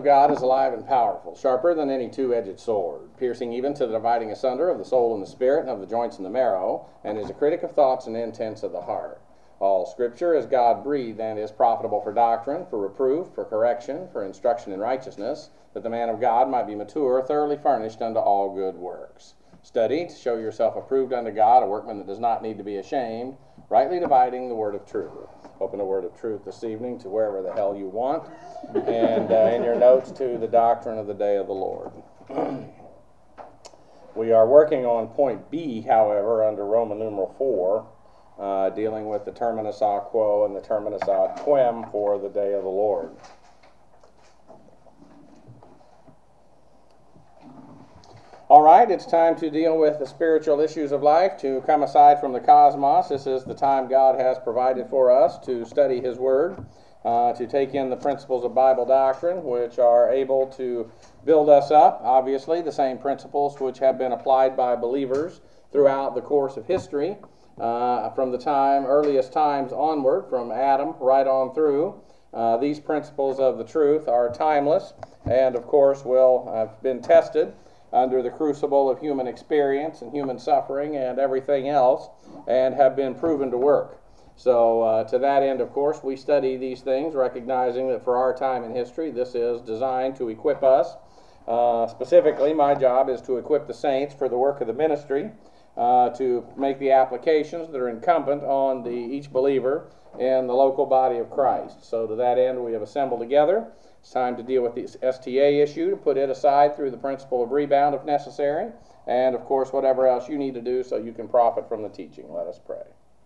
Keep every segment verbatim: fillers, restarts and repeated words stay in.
of God is alive and powerful, sharper than any two-edged sword, piercing even to the dividing asunder of the soul and the spirit, and of the joints and the marrow, and is a critic of thoughts and intents of the heart. All Scripture is God-breathed and is profitable for doctrine, for reproof, for correction, for instruction in righteousness, that the man of God might be mature, thoroughly furnished unto all good works. Study to show yourself approved unto God, a workman that does not need to be ashamed, rightly dividing the word of truth. Open the word of truth this evening to wherever the hell you want, and uh, in your notes to the doctrine of the day of the Lord. We are working on point B, however, under Roman numeral four, uh, dealing with the terminus a quo and the terminus ad quem for the day of the Lord. All right, it's time to deal with the spiritual issues of life, to come aside from the cosmos. This is the time God has provided for us to study His Word, uh, to take in the principles of Bible doctrine, which are able to build us up. Obviously, the same principles which have been applied by believers throughout the course of history, uh, from the time, earliest times onward, from Adam right on through. Uh, these principles of the truth are timeless, and of course will have been tested under the crucible of human experience and human suffering and everything else, and have been proven to work. So uh, to that end, of course, we study these things, recognizing that for our time in history, this is designed to equip us. Uh, specifically, my job is to equip the saints for the work of the ministry, uh, to make the applications that are incumbent on the, each believer in the local body of Christ. So to that end, we have assembled together. It's time to deal with the S T A issue, to put it aside through the principle of rebound if necessary, and of course whatever else you need to do so you can profit from the teaching. Let us pray.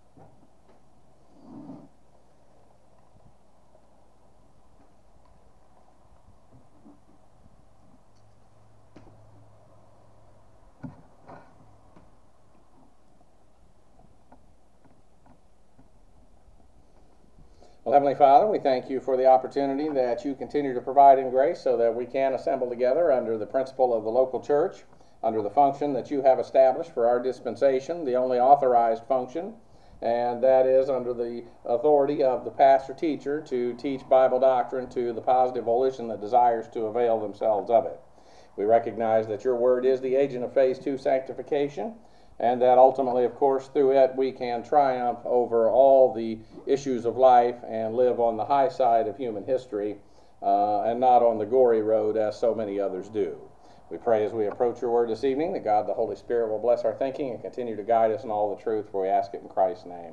Well, Heavenly Father, we thank you for the opportunity that you continue to provide in grace so that we can assemble together under the principle of the local church, under the function that you have established for our dispensation, the only authorized function, and that is under the authority of the pastor-teacher to teach Bible doctrine to the positive volition that desires to avail themselves of it. We recognize that your word is the agent of phase two sanctification, and that ultimately, of course, through it we can triumph over all the issues of life and live on the high side of human history uh, and not on the gory road as so many others do. We pray as we approach your word this evening that God the Holy Spirit will bless our thinking and continue to guide us in all the truth, for we ask it in Christ's name.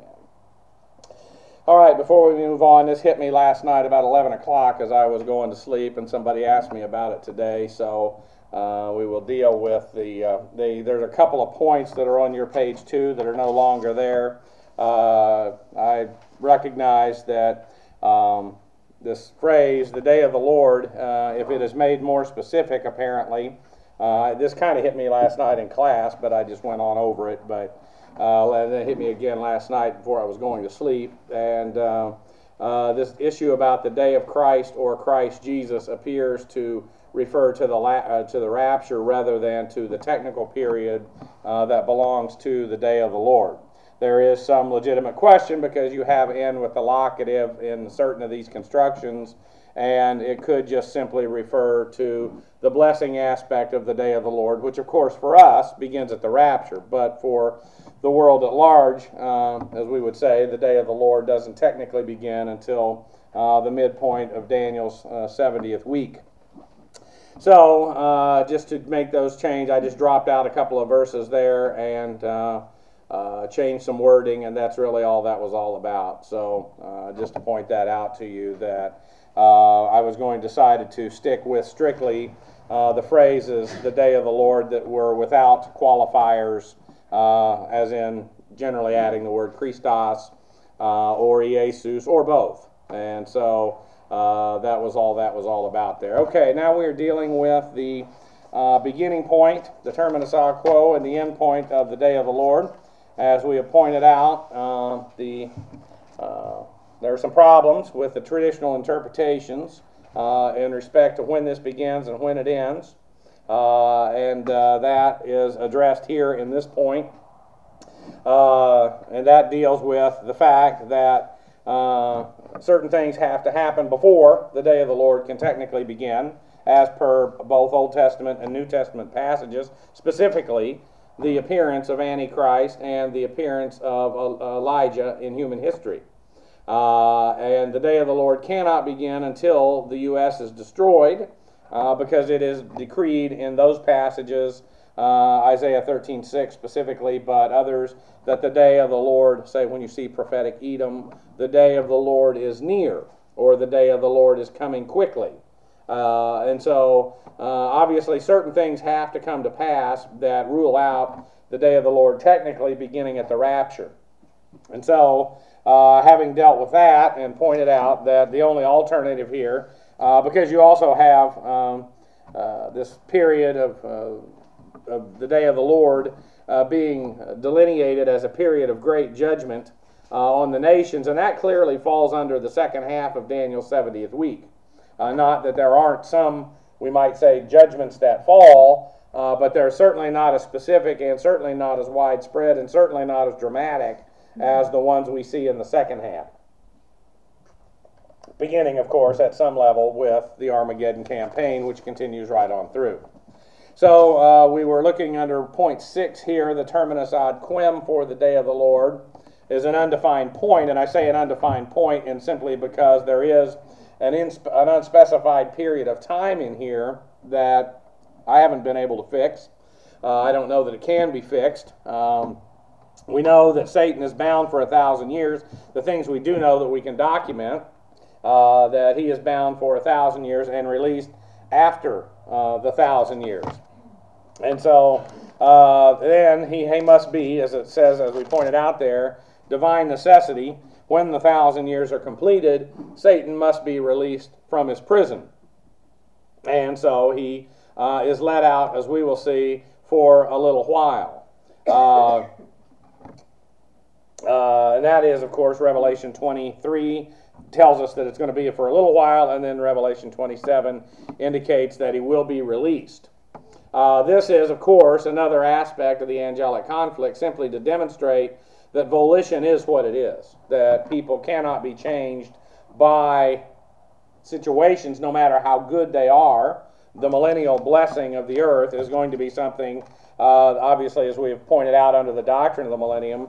Amen. All right, before we move on, this hit me last night about eleven o'clock as I was going to sleep, and somebody asked me about it today, so Uh, we will deal with the, uh, the, there's a couple of points that are on your page two that are no longer there. Uh, I recognize that um, this phrase, the day of the Lord, uh, if it is made more specific, apparently, uh, this kind of hit me last night in class, but I just went on over it, but uh, it hit me again last night before I was going to sleep, and uh, uh, this issue about the day of Christ or Christ Jesus appears to refer to the la- uh, to the rapture rather than to the technical period uh, that belongs to the day of the Lord. There is some legitimate question because you have in with the locative in certain of these constructions, and it could just simply refer to the blessing aspect of the day of the Lord, which of course for us begins at the rapture, but for the world at large, uh, as we would say, the day of the Lord doesn't technically begin until uh, the midpoint of Daniel's uh, seventieth week. So, uh, just to make those change, I just dropped out a couple of verses there and uh, uh, changed some wording, and that's really all that was all about. So, uh, just to point that out to you, that uh, I was going to decide to stick with strictly uh, the phrases, the day of the Lord, that were without qualifiers, uh, as in generally adding the word Christos, uh, or Jesus, or both. And so, Uh, that was all that was all about there. Okay, now we are dealing with the uh, beginning point, the terminus a quo, and the end point of the day of the Lord. As we have pointed out, uh, the uh, there are some problems with the traditional interpretations uh, in respect to when this begins and when it ends, uh, and uh, that is addressed here in this point, uh, and that deals with the fact that Uh, certain things have to happen before the day of the Lord can technically begin, as per both Old Testament and New Testament passages, specifically the appearance of Antichrist and the appearance of Elijah in human history. Uh, and the day of the Lord cannot begin until the U S is destroyed, uh, because it is decreed in those passages, uh, Isaiah thirteen six specifically, but others, that the day of the Lord, say when you see prophetic Edom, the day of the Lord is near, or the day of the Lord is coming quickly. Uh, and so, uh, obviously, certain things have to come to pass that rule out the day of the Lord technically beginning at the rapture. And so, uh, having dealt with that and pointed out that the only alternative here, uh, because you also have um, uh, this period of, uh, of the day of the Lord uh, being delineated as a period of great judgment uh, on the nations, and that clearly falls under the second half of Daniel's seventieth week. Uh, not that there aren't some, we might say, judgments that fall, uh, but they're certainly not as specific and certainly not as widespread and certainly not as dramatic as the ones we see in the second half. Beginning, of course, at some level with the Armageddon campaign, which continues right on through. So uh, we were looking under point six here, the terminus ad quem for the day of the Lord is an undefined point, and I say an undefined point and simply because there is An, inspe- an unspecified period of time in here that I haven't been able to fix. Uh, I don't know that it can be fixed. Um, we know that Satan is bound for a thousand years. The things we do know that we can document, uh, that he is bound for a thousand years and released after uh, the thousand years. And so uh, then he, he must be, as it says, as we pointed out there, divine necessity. When the thousand years are completed, Satan must be released from his prison. And so he uh, is let out, as we will see, for a little while. Uh, uh, and that is, of course, Revelation twenty-three tells us that it's going to be for a little while, and then Revelation twenty-seven indicates that he will be released. Uh, this is, of course, another aspect of the angelic conflict, simply to demonstrate that volition is what it is, that people cannot be changed by situations no matter how good they are. The millennial blessing of the earth is going to be something, uh, obviously, as we have pointed out under the doctrine of the millennium,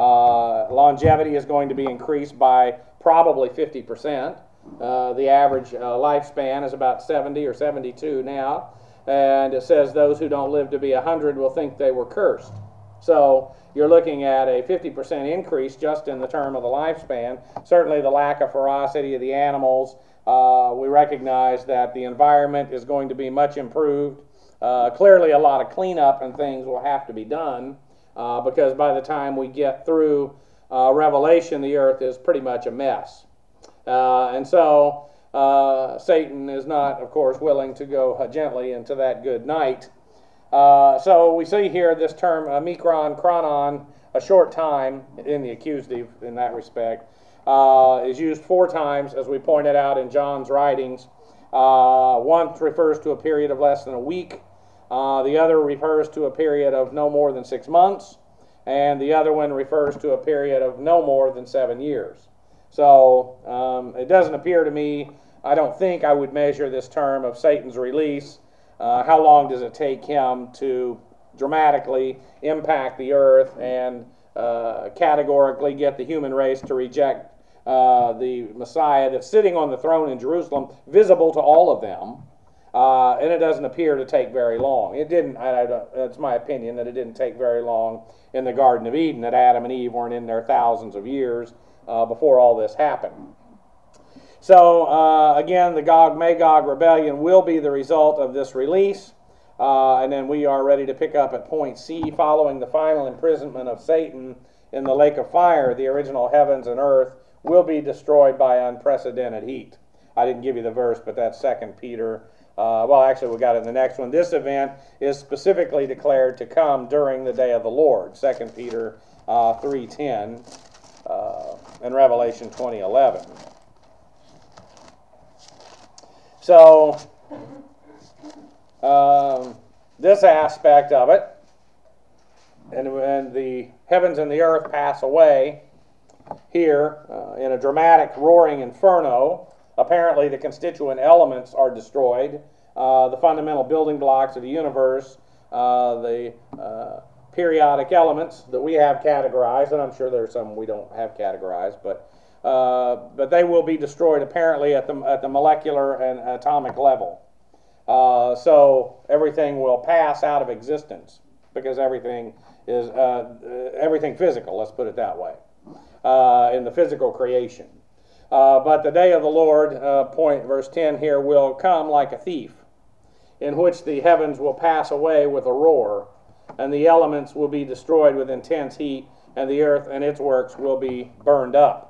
uh, longevity is going to be increased by probably fifty percent. Uh, the average uh, lifespan is about seventy or seventy-two now, and it says those who don't live to be one hundred will think they were cursed. So you're looking at a fifty percent increase just in the term of the lifespan. Certainly the lack of ferocity of the animals. Uh, we recognize that the environment is going to be much improved. Uh, clearly a lot of cleanup and things will have to be done uh, because by the time we get through uh, Revelation, the earth is pretty much a mess. Uh, and so uh, Satan is not, of course, willing to go uh, gently into that good night. Uh, so we see here this term, uh, mikron, chronon, a short time, in the accusative in that respect, uh, is used four times, as we pointed out in John's writings. Uh, one refers to a period of less than a week. Uh, the other refers to a period of no more than six months. And the other one refers to a period of no more than seven years. So um, it doesn't appear to me, I don't think I would measure this term of Satan's release. Uh, how long does it take him to dramatically impact the earth and uh, categorically get the human race to reject uh, the Messiah that's sitting on the throne in Jerusalem, visible to all of them? Uh, and it doesn't appear to take very long. It didn't, I, I don't, it's my opinion that it didn't take very long in the Garden of Eden, that Adam and Eve weren't in there thousands of years uh, before all this happened. So, uh, again, the Gog-Magog rebellion will be the result of this release. Uh, and then we are ready to pick up at point C, following the final imprisonment of Satan in the lake of fire. The original heavens and earth will be destroyed by unprecedented heat. I didn't give you the verse, but that's Second Peter. Uh, well, actually, we got it in the next one. This event is specifically declared to come during the day of the Lord. Second Peter uh, three ten uh, and Revelation twenty eleven. So, um, this aspect of it, and when the heavens and the earth pass away, here uh, in a dramatic roaring inferno. Apparently the constituent elements are destroyed. Uh, the fundamental building blocks of the universe, uh, the uh, periodic elements that we have categorized, and I'm sure there are some we don't have categorized, but uh, but they will be destroyed apparently at the at the molecular and atomic level. Uh, so everything will pass out of existence because everything is uh, everything physical. Let's put it that way. Uh, in the physical creation, uh, but the day of the Lord, uh, point verse ten here, will come like a thief, in which the heavens will pass away with a roar, and the elements will be destroyed with intense heat, and the earth and its works will be burned up.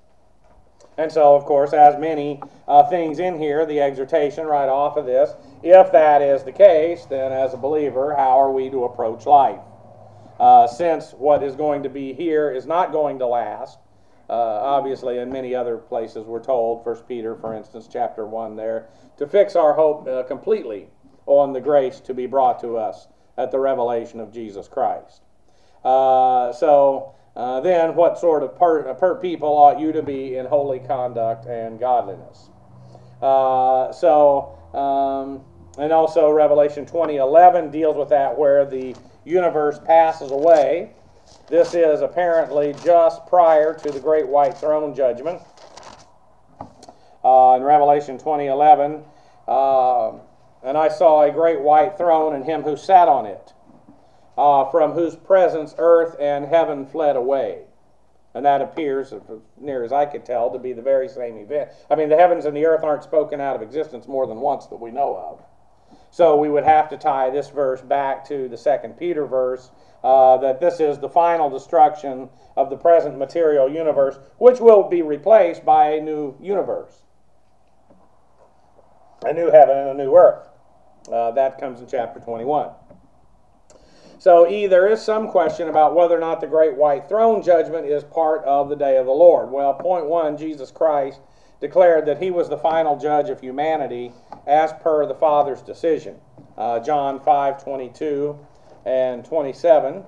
And so, of course, as many uh, things in here, the exhortation right off of this, if that is the case, then as a believer, how are we to approach life? Uh, since what is going to be here is not going to last, uh, obviously in many other places we're told, First Peter, for instance, chapter one there, to fix our hope uh, completely on the grace to be brought to us at the revelation of Jesus Christ. Uh, so uh, then what sort of per, per people ought you to be in holy conduct and godliness? Uh, so, um, and also Revelation twenty eleven deals with that, where the universe passes away. This is apparently just prior to the great white throne judgment. Uh, in Revelation twenty eleven, uh, and I saw a great white throne and him who sat on it, uh, from whose presence earth and heaven fled away. And that appears, as near as I could tell, to be the very same event. I mean, the heavens and the earth aren't spoken out of existence more than once that we know of. So we would have to tie this verse back to the Second Peter verse, uh, that this is the final destruction of the present material universe, which will be replaced by a new universe, a new heaven and a new earth. Uh, that comes in chapter twenty-one. So e, there is some question about whether or not the great white throne judgment is part of the day of the Lord. Well, point one, Jesus Christ declared that he was the final judge of humanity as per the Father's decision. Uh, John five twenty-two and twenty-seven.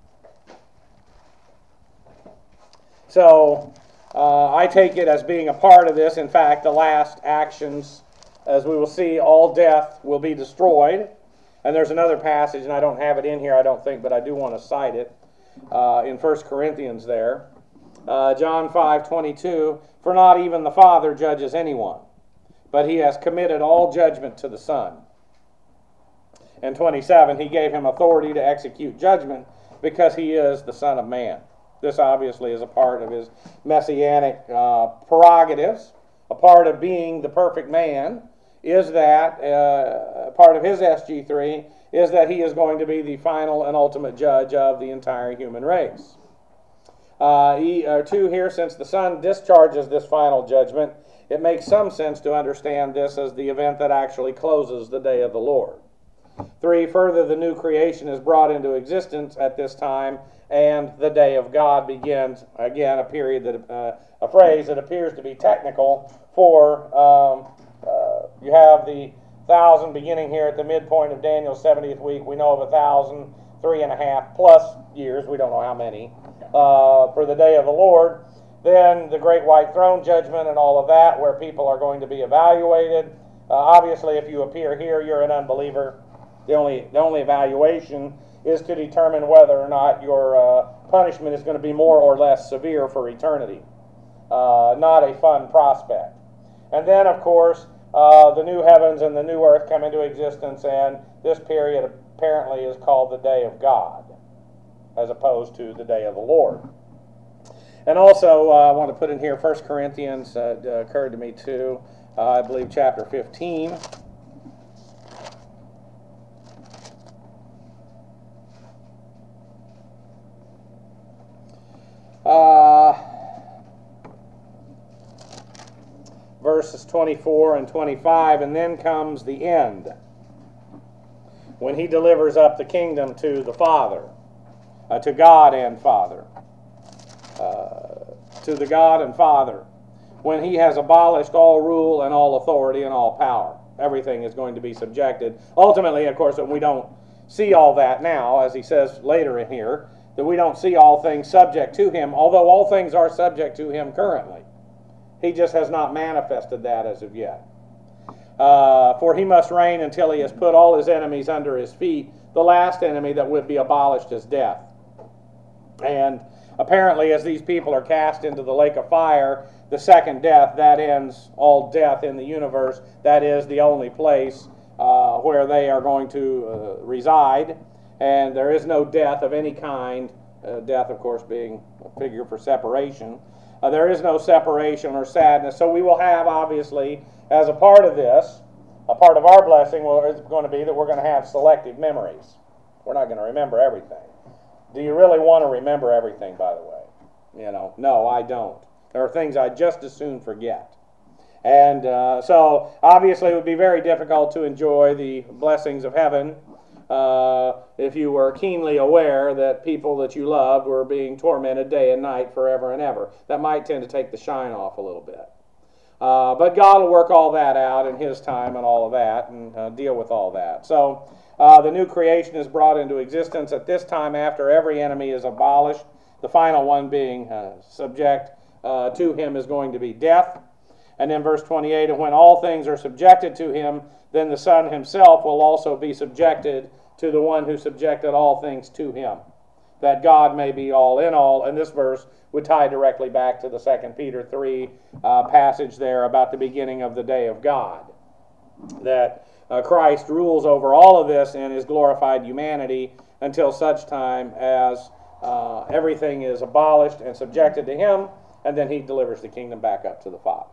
So uh, I take it as being a part of this. In fact, the last actions, as we will see, all death will be destroyed. And there's another passage, and I don't have it in here, I don't think, but I do want to cite it uh, in First Corinthians there. Uh, John five twenty-two, for not even the Father judges anyone, but he has committed all judgment to the Son. And twenty-seven, he gave him authority to execute judgment because he is the Son of Man. This obviously is a part of his messianic uh, prerogatives. A part of being the perfect man is that, uh, part of his S G three, is that he is going to be the final and ultimate judge of the entire human race. Uh, e, uh, two here, since the Son discharges this final judgment, it makes some sense to understand this as the event that actually closes the day of the Lord. Three, further, the new creation is brought into existence at this time, and the day of God begins. Again, a period that, uh, a phrase that appears to be technical for, um, uh, you have the thousand beginning here at the midpoint of Daniel's seventieth week. We know of a thousand, three and a half plus years, we don't know how many, uh, for the day of the Lord. Then the great white throne judgment and all of that, where people are going to be evaluated. Uh, obviously, if you appear here, you're an unbeliever. The only, the only evaluation is to determine whether or not your uh, punishment is going to be more or less severe for eternity. Uh, not a fun prospect. And then, of course, uh, the new heavens and the new earth come into existence, and this period apparently is called the day of God, as opposed to the day of the Lord. And also, uh, I want to put in here First Corinthians, uh, occurred to me too, uh, I believe chapter fifteen. Uh, verses twenty-four and twenty-five, and then comes the end, when he delivers up the kingdom to the Father, uh, to God and Father, uh, to the God and Father, when he has abolished all rule and all authority and all power. Everything is going to be subjected. Ultimately, of course, we don't see all that now, as he says later in here, that we don't see all things subject to him, although all things are subject to him currently. He just has not manifested that as of yet. Uh, for he must reign until he has put all his enemies under his feet. The last enemy that would be abolished is death. And apparently, as these people are cast into the lake of fire, the second death, that ends all death in the universe. That is the only place uh, where they are going to uh, reside. And there is no death of any kind, uh, death, of course, being a figure for separation. Uh, there is no separation or sadness. So we will have, obviously, as a part of this, a part of our blessing will, is going to be that we're going to have selective memories. We're not going to remember everything. Do you really want to remember everything, by the way? You know, no, I don't. There are things I just as soon forget. And uh, so, obviously, it would be very difficult to enjoy the blessings of heaven uh, if you were keenly aware that people that you loved were being tormented day and night forever and ever. That might tend to take the shine off a little bit. Uh, but God will work all that out in His time and all of that and uh, deal with all that. So uh, the new creation is brought into existence at this time after every enemy is abolished. The final one being uh, subject uh, to Him is going to be death. And then verse twenty-eight, and when all things are subjected to Him, then the Son Himself will also be subjected to the one who subjected all things to Him, that God may be all in all. And this verse would tie directly back to the Second Peter three uh, passage there about the beginning of the day of God, that uh, Christ rules over all of this in His glorified humanity until such time as uh, everything is abolished and subjected to Him, and then He delivers the kingdom back up to the Father.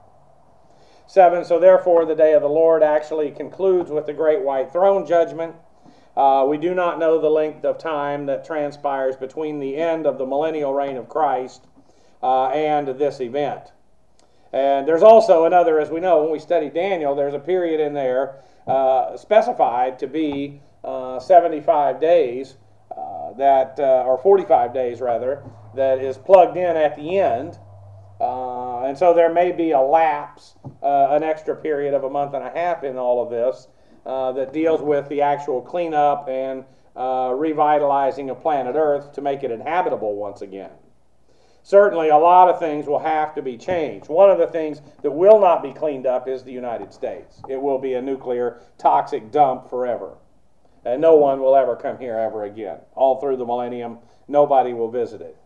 Seven, so therefore the day of the Lord actually concludes with the great white throne judgment. Uh, we do not know the length of time that transpires between the end of the millennial reign of Christ uh, and this event. And there's also another, as we know, when we study Daniel, there's a period in there uh, specified to be uh, seventy-five days, uh, that uh, or forty-five days rather, that is plugged in at the end. Uh, and so there may be a lapse, uh, an extra period of a month and a half in all of this, Uh, that deals with the actual cleanup and uh, revitalizing of planet Earth to make it inhabitable once again. Certainly, a lot of things will have to be changed. One of the things that will not be cleaned up is the United States. It will be a nuclear toxic dump forever. And no one will ever come here ever again. All through the millennium, nobody will visit it.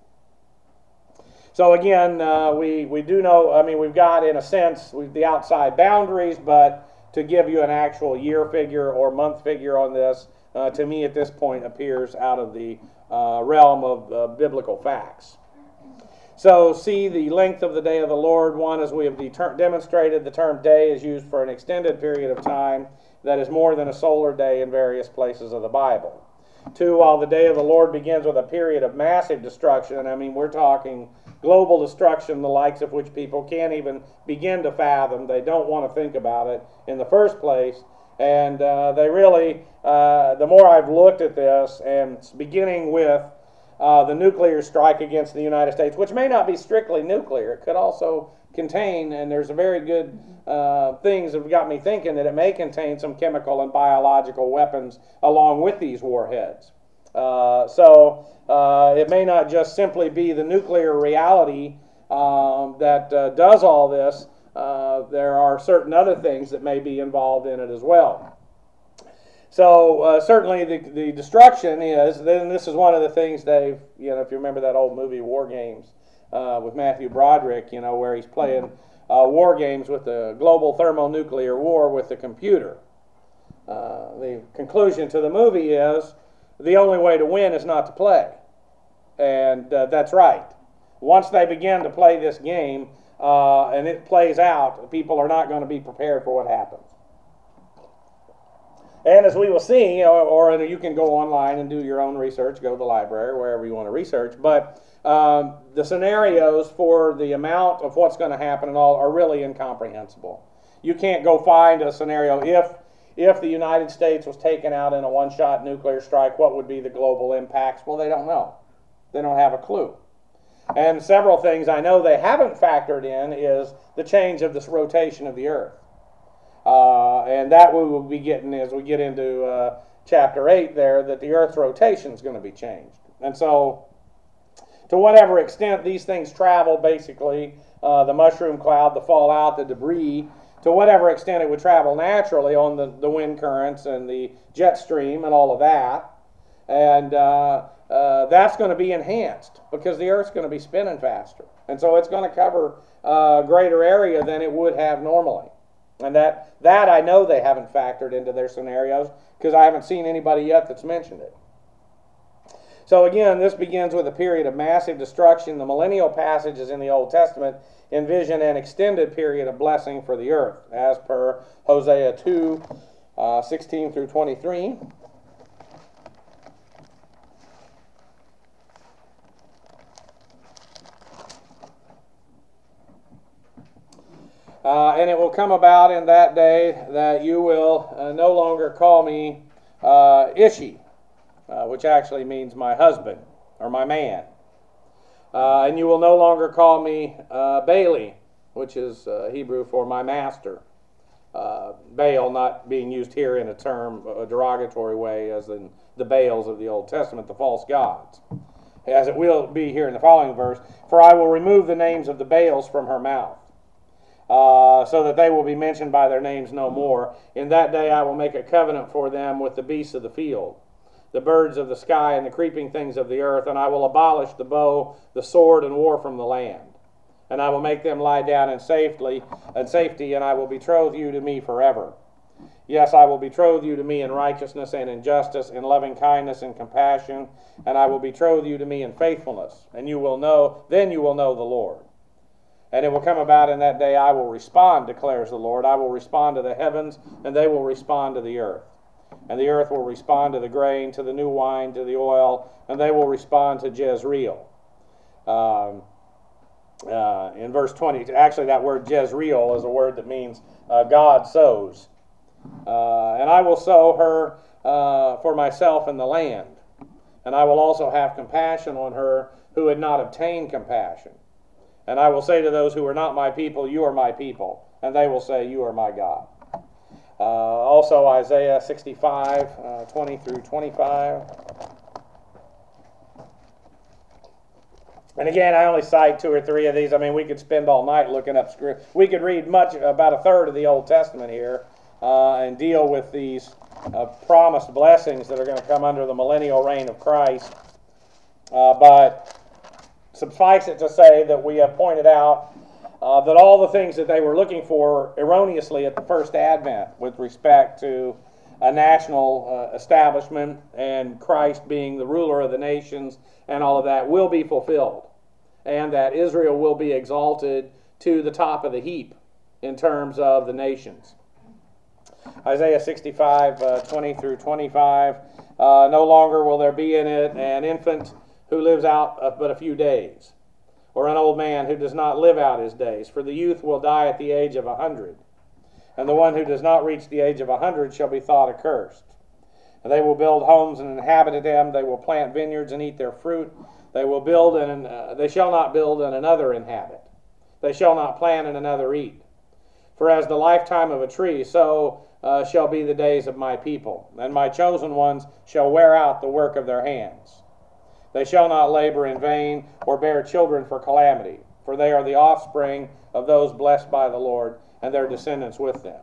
So again, uh, we, we do know, I mean, we've got, in a sense, we've the outside boundaries, but to give you an actual year figure or month figure on this, uh, to me at this point appears out of the uh, realm of uh, biblical facts. So see the length of the day of the Lord. One, as we have deter- demonstrated, the term day is used for an extended period of time that is more than a solar day in various places of the Bible. Two, while the day of the Lord begins with a period of massive destruction, I mean, we're talking global destruction, the likes of which people can't even begin to fathom. They don't want to think about it in the first place. And uh, they really, uh, the more I've looked at this, and beginning with uh, the nuclear strike against the United States, which may not be strictly nuclear, it could also contain, and there's a very good uh, things that have got me thinking that it may contain some chemical and biological weapons along with these warheads. Uh, so uh, it may not just simply be the nuclear reality um, that uh, does all this. Uh, there are certain other things that may be involved in it as well. So uh, certainly the, the destruction is, then this is one of the things they've, you know, if you remember that old movie War Games uh, with Matthew Broderick, you know, where he's playing uh, war games with the global thermonuclear war with the computer. Uh, the conclusion to the movie is, the only way to win is not to play. And uh, that's right. Once they begin to play this game uh, and it plays out, people are not going to be prepared for what happens. And as we will see, or, or you can go online and do your own research, go to the library, wherever you want to research, but um, the scenarios for the amount of what's going to happen and all are really incomprehensible. You can't go find a scenario if If the United States was taken out in a one-shot nuclear strike, what would be the global impacts? Well, they don't know. They don't have a clue. And several things I know they haven't factored in is the change of this rotation of the Earth. Uh, and that we will be getting as we get into uh, chapter eight there, that the Earth's rotation is going to be changed. And so to whatever extent these things travel, basically, uh, the mushroom cloud, the fallout, the debris, to whatever extent it would travel naturally on the, the wind currents and the jet stream and all of that. And uh, uh, that's going to be enhanced because the Earth's going to be spinning faster. And so it's going to cover a greater area than it would have normally. And that, that I know they haven't factored into their scenarios because I haven't seen anybody yet that's mentioned it. So again, this begins with a period of massive destruction. The millennial passages in the Old Testament envision an extended period of blessing for the earth, as per Hosea two, uh, sixteen through twenty-three. Uh, and it will come about in that day that you will uh, no longer call me uh, Ishi, uh, which actually means my husband or my man. Uh, and you will no longer call me uh, Baali, which is uh, Hebrew for my master. Uh, Baal not being used here in a term, a derogatory way, as in the Baals of the Old Testament, the false gods. As it will be here in the following verse, for I will remove the names of the Baals from her mouth, uh, so that they will be mentioned by their names no more. In that day I will make a covenant for them with the beasts of the field, the birds of the sky, and the creeping things of the earth, and I will abolish the bow, the sword, and war from the land. And I will make them lie down in safety, in safety, and I will betroth you to me forever. Yes, I will betroth you to me in righteousness and in justice, in loving kindness and compassion, and I will betroth you to me in faithfulness, and you will know, then you will know the Lord. And it will come about in that day I will respond, declares the Lord. I will respond to the heavens, and they will respond to the earth. And the earth will respond to the grain, to the new wine, to the oil, and they will respond to Jezreel. Um, uh, in verse twenty, actually that word Jezreel is a word that means uh, God sows. Uh, and I will sow her uh, for myself in the land. And I will also have compassion on her who had not obtained compassion. And I will say to those who are not my people, you are my people. And they will say, you are my God. Uh, also Isaiah sixty-five, uh, twenty through twenty-five. And again, I only cite two or three of these. I mean, we could spend all night looking up script. We could read much, about a third of the Old Testament here, uh, and deal with these uh, promised blessings that are going to come under the millennial reign of Christ. Uh, but suffice it to say that we have pointed out Uh, that all the things that they were looking for erroneously at the first advent with respect to a national uh, establishment and Christ being the ruler of the nations and all of that will be fulfilled, and that Israel will be exalted to the top of the heap in terms of the nations. Isaiah sixty-five, uh, twenty through twenty-five, uh, no longer will there be in it an infant who lives out uh, but a few days, or an old man who does not live out his days. For the youth will die at the age of a hundred, and the one who does not reach the age of a hundred shall be thought accursed. And they will build homes and inhabit them. They will plant vineyards and eat their fruit. They will build and uh, they shall not build and another inhabit. They shall not plant and another eat. For as the lifetime of a tree, so uh, shall be the days of my people, and my chosen ones shall wear out the work of their hands. They shall not labor in vain or bear children for calamity, for they are the offspring of those blessed by the Lord, and their descendants with them.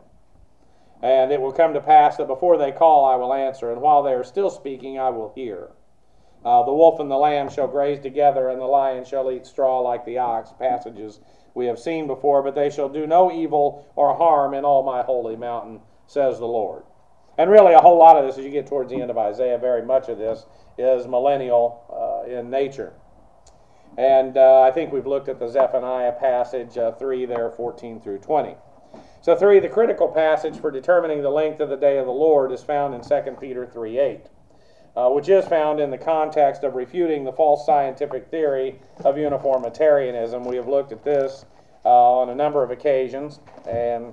And it will come to pass that before they call, I will answer, and while they are still speaking, I will hear. Uh, the wolf and the lamb shall graze together, and the lion shall eat straw like the ox. Passages we have seen before, but they shall do no evil or harm in all my holy mountain, says the Lord. And really a whole lot of this, as you get towards the end of Isaiah, very much of this is millennial uh, in nature. And uh, I think we've looked at the Zephaniah passage uh, three there, fourteen through twenty. So three, the critical passage for determining the length of the day of the Lord is found in Second Peter three eight, uh, which is found in the context of refuting the false scientific theory of uniformitarianism. We have looked at this uh, on a number of occasions, and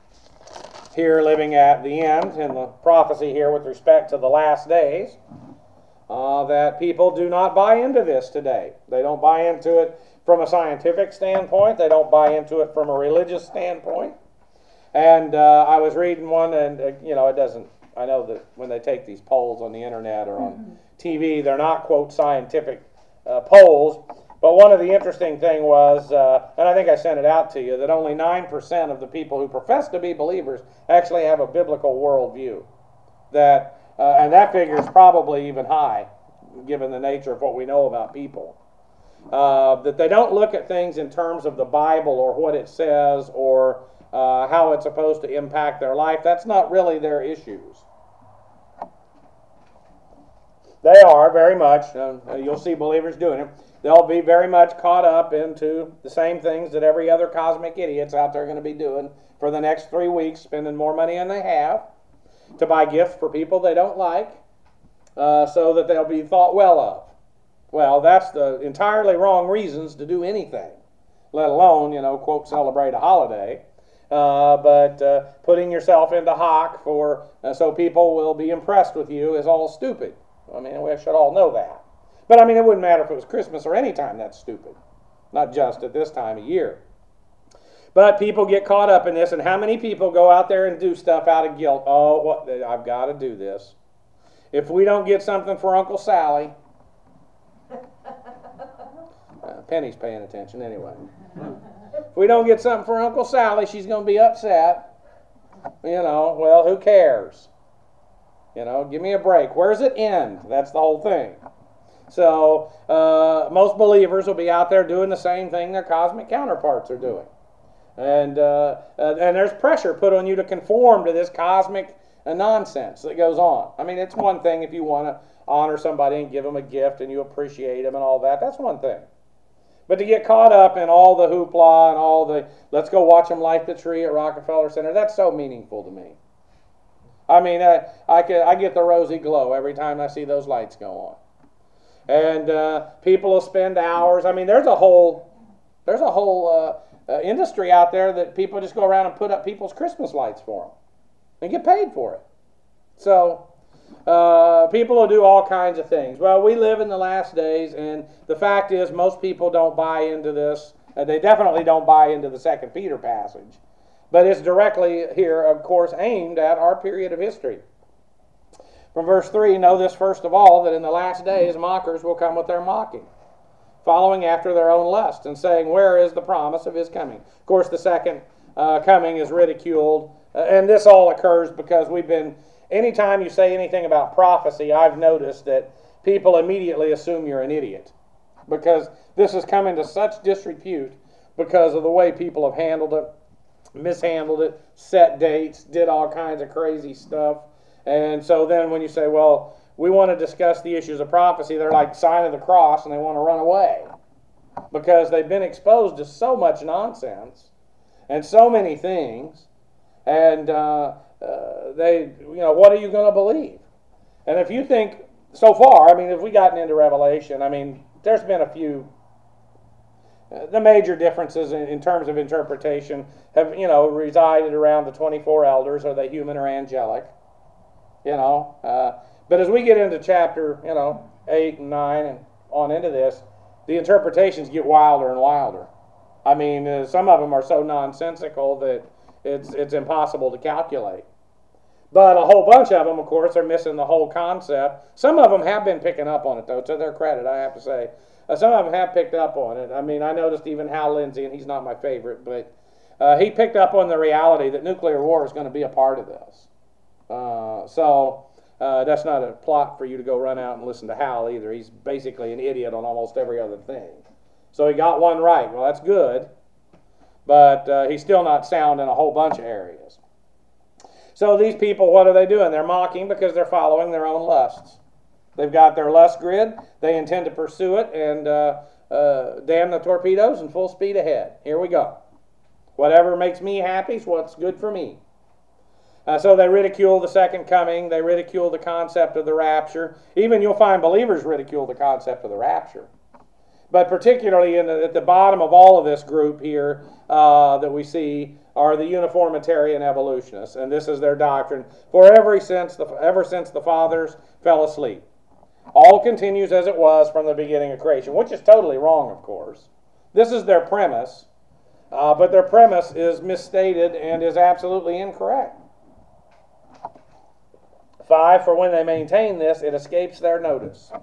here living at the end in the prophecy here with respect to the last days, Uh, that people do not buy into this today. They don't buy into it from a scientific standpoint. They don't buy into it from a religious standpoint. And uh, I was reading one, and uh, you know, it doesn't, I know that when they take these polls on the internet or on mm-hmm. T V, they're not, quote, scientific uh, polls. But one of the interesting thing was, uh, and I think I sent it out to you, that only nine percent of the people who profess to be believers actually have a biblical worldview. That, uh, and that figure is probably even high, given the nature of what we know about people. Uh, that they don't look at things in terms of the Bible or what it says or uh, how it's supposed to impact their life. That's not really their issues. They are very much, uh, you'll see believers doing it, they'll be very much caught up into the same things that every other cosmic idiot's out there going to be doing for the next three weeks, spending more money than they have to buy gifts for people they don't like uh, so that they'll be thought well of. Well, that's the entirely wrong reasons to do anything, let alone, you know, quote, celebrate a holiday. Uh, but uh, putting yourself into hock for uh, so people will be impressed with you is all stupid. I mean, we should all know that. But I mean, it wouldn't matter if it was Christmas or any time that's stupid, not just at this time of year. But people get caught up in this, and how many people go out there and do stuff out of guilt? Oh, what, I've got to do this. If we don't get something for Uncle Sally, uh, Penny's paying attention anyway. If we don't get something for Uncle Sally, she's going to be upset. You know, well, who cares? You know, give me a break. Where's it end? That's the whole thing. So, uh, most believers will be out there doing the same thing their cosmic counterparts are doing. And, uh, uh, and there's pressure put on you to conform to this cosmic uh, nonsense that goes on. I mean, it's one thing if you want to honor somebody and give them a gift and you appreciate them and all that. That's one thing. But to get caught up in all the hoopla and all the, let's go watch them light the tree at Rockefeller Center, that's so meaningful to me. I mean, I, I, can, I get the rosy glow every time I see those lights go on. And uh, people will spend hours. I mean, there's a whole, there's a whole uh, uh, industry out there that people just go around and put up people's Christmas lights for them and get paid for it. So uh, people will do all kinds of things. Well, we live in the last days, and the fact is most people don't buy into this. Uh, they definitely don't buy into the Second Peter passage. But it's directly here, of course, aimed at our period of history. From verse three, know this first of all, that in the last days mockers will come with their mocking, following after their own lust, and saying, where is the promise of his coming? Of course, the second uh, coming is ridiculed, uh, and this all occurs because we've been, anytime you say anything about prophecy, I've noticed that people immediately assume you're an idiot, because this has come into such disrepute because of the way people have handled it, mishandled it, set dates, did all kinds of crazy stuff. And so then when you say, well, we want to discuss the issues of prophecy, they're like sign of the cross and they want to run away because they've been exposed to so much nonsense and so many things. And uh, uh, they, you know, what are you going to believe? And if you think, so far, I mean, if we gotten into Revelation, I mean, there's been a few the major differences in, in terms of interpretation have, you know, resided around the twenty-four elders. Are they human or angelic? You know, uh, but as we get into chapter, you know, eight and nine and on into this, the interpretations get wilder and wilder. I mean, uh, some of them are so nonsensical that it's it's impossible to calculate. But a whole bunch of them, of course, are missing the whole concept. Some of them have been picking up on it, though, to their credit, I have to say. Uh, some of them have picked up on it. I mean, I noticed even Hal Lindsey, and he's not my favorite, but uh, he picked up on the reality that nuclear war is going to be a part of this. Uh, so uh, that's not a plot for you to go run out and listen to Hal either. He's basically an idiot on almost every other thing. So he got one right. Well, that's good, but uh, he's still not sound in a whole bunch of areas. So these people, what are they doing? They're mocking because they're following their own lusts. They've got their lust grid. They intend to pursue it and uh, uh, damn the torpedoes and full speed ahead. Here we go. Whatever makes me happy is what's good for me. Uh, so they ridicule the second coming. They ridicule the concept of the rapture. Even you'll find believers ridicule the concept of the rapture. But particularly in the, at the bottom of all of this group here uh, that we see are the uniformitarian evolutionists, and this is their doctrine. For ever since the, ever since the fathers fell asleep, all continues as it was from the beginning of creation, which is totally wrong, of course. This is their premise, uh, but their premise is misstated and is absolutely incorrect. Five, for when they maintain this, it escapes their notice.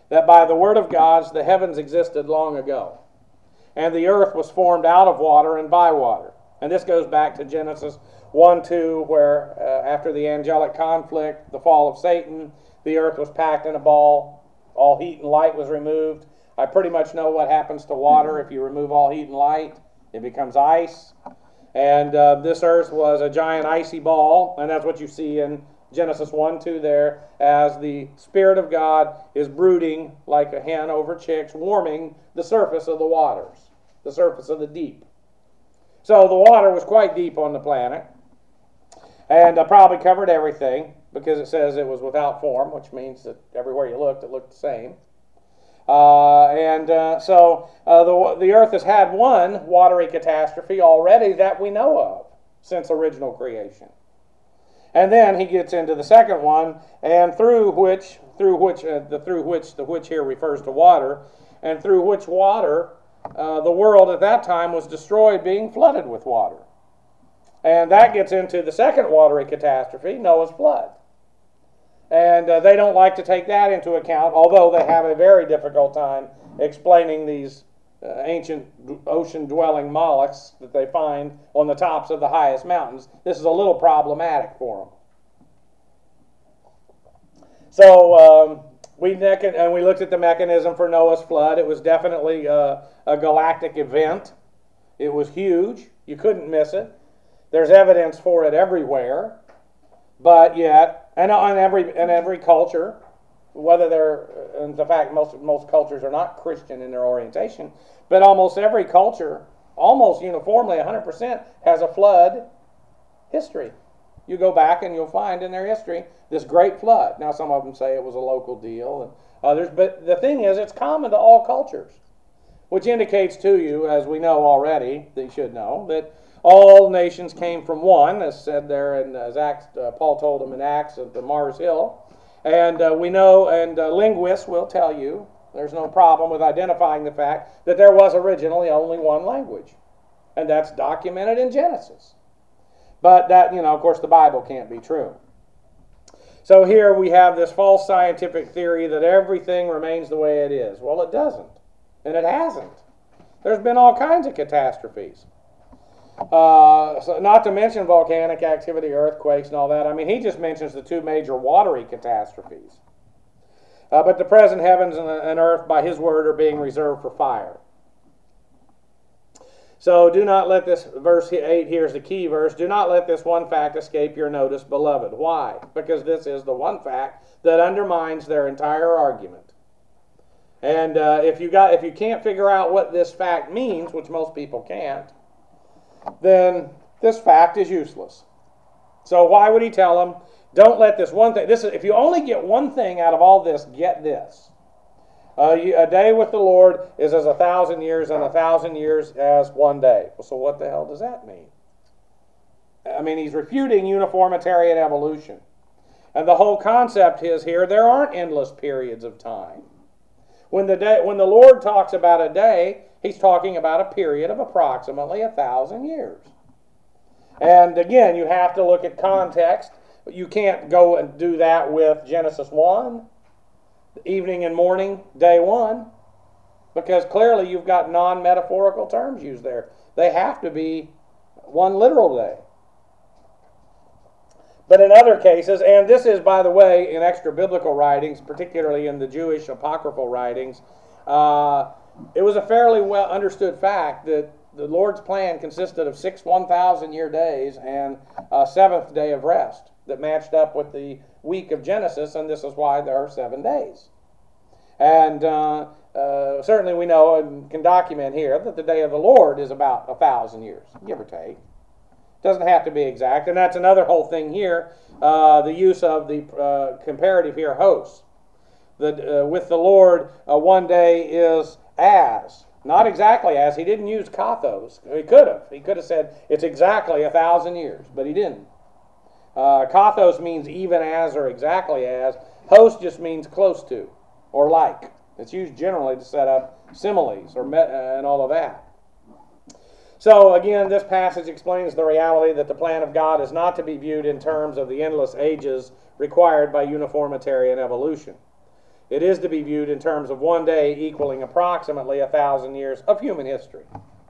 that by the word of God the heavens existed long ago, and the earth was formed out of water and by water. And this goes back to Genesis one two, where uh, after the angelic conflict, the fall of Satan, the earth was packed in a ball, all heat and light was removed. I pretty much know what happens to water if you remove all heat and light. It becomes ice. And uh, this earth was a giant icy ball, and that's what you see in Genesis one two there, as the Spirit of God is brooding like a hen over chicks, warming the surface of the waters, the surface of the deep. So the water was quite deep on the planet, and uh, probably covered everything, because it says it was without form, which means that everywhere you looked, it looked the same. Uh, and uh, so uh, the, the earth has had one watery catastrophe already that we know of since original creation. And then he gets into the second one, and through which, through which, uh, the through which, the which here refers to water, and through which water uh, the world at that time was destroyed, being flooded with water. And that gets into the second watery catastrophe, Noah's flood. And uh, they don't like to take that into account, although they have a very difficult time explaining these uh, ancient ocean-dwelling mollusks that they find on the tops of the highest mountains. This is a little problematic for them. So um, we and we looked at the mechanism for Noah's flood. It was definitely a, a galactic event. It was huge. You couldn't miss it. There's evidence for it everywhere, but yet. And on every in every culture, whether they're, in the fact most most cultures are not Christian in their orientation, but almost every culture, almost uniformly, one hundred percent, has a flood history. You go back and you'll find in their history this great flood. Now some of them say it was a local deal, and others, but the thing is, it's common to all cultures, which indicates to you, as we know already, that you should know, that all nations came from one, as said there in as Acts, uh, Paul told them in Acts at the Mars Hill. And uh, we know, and uh, linguists will tell you, there's no problem with identifying the fact that there was originally only one language. And that's documented in Genesis. But that, you know, of course, the Bible can't be true. So here we have this false scientific theory that everything remains the way it is. Well, it doesn't. And it hasn't. There's been all kinds of catastrophes. Uh, so not to mention volcanic activity, earthquakes, and all that. I mean, he just mentions the two major watery catastrophes. Uh, but the present heavens and, the, and earth, by his word, are being reserved for fire. So do not let this, verse eight, here's the key verse, do not let this one fact escape your notice, beloved. Why? Because this is the one fact that undermines their entire argument. And uh, if you got, if you can't figure out what this fact means, which most people can't, then this fact is useless. So why would he tell them, don't let this one thing, this is, if you only get one thing out of all this, get this. Uh, you, a day with the Lord is as a thousand years, and a thousand years as one day. Well, so what the hell does that mean? I mean, he's refuting uniformitarian evolution. And the whole concept is here, there aren't endless periods of time. When the day, when the Lord talks about a day, he's talking about a period of approximately a thousand years. And again, you have to look at context. You can't go and do that with Genesis one, evening and morning, day one, because clearly you've got non-metaphorical terms used there. They have to be one literal day. But in other cases, and this is, by the way, in extra-biblical writings, particularly in the Jewish apocryphal writings, uh, it was a fairly well understood fact that the Lord's plan consisted of six one thousand year days and a seventh day of rest that matched up with the week of Genesis, and this is why there are seven days. And uh, uh, certainly we know and can document here that the day of the Lord is about a thousand years, give or take. Doesn't have to be exact, and that's another whole thing here, uh, the use of the uh, comparative here, hosts. The, uh, with the Lord, uh, one day is as. Not exactly as. He didn't use kathos. He could have. He could have said it's exactly a thousand years, but he didn't. Uh, kathos means even as or exactly as. Host just means close to or like. It's used generally to set up similes or met, uh, and all of that. So again, this passage explains the reality that the plan of God is not to be viewed in terms of the endless ages required by uniformitarian evolution. It is to be viewed in terms of one day equaling approximately a thousand years of human history.